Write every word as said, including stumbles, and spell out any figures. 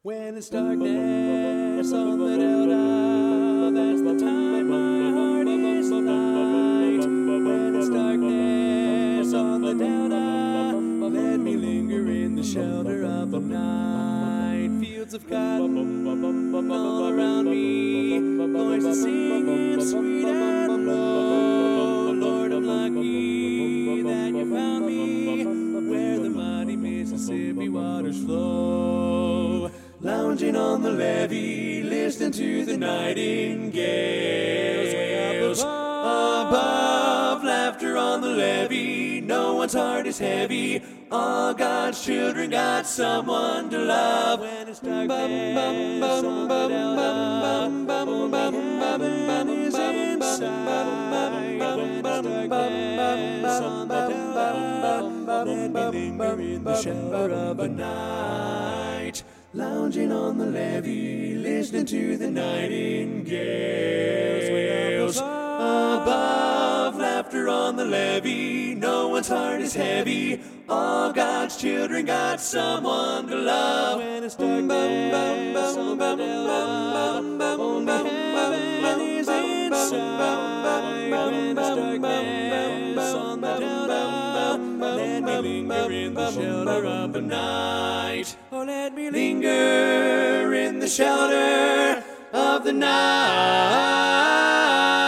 When it's darkness on the delta, that's the time my heart is light. When it's darkness on the delta, let me linger in the shelter of the night. Fields of cotton all around me, voices singing sweet and low. Lord, I'm lucky that you found me where the mighty Mississippi waters flow. Lounging on the levee, listening to the nightingales. Way up above, above, laughter on the levee. No one's heart is heavy. All God's children got someone to love. When it's darkness on the delta, only heaven is in sight. When it's darkness on the delta, let me linger in the shelter of the night. Lounging on the levee, listening to the nightingales. Way up above, laughter on the levee. No one's heart is heavy. All God's children got someone to love. When it's darkness on the delta, only heaven is in sight. When it's darkness on the delta, let me linger in the shelter of the night. Oh, let me linger in the shelter of the night.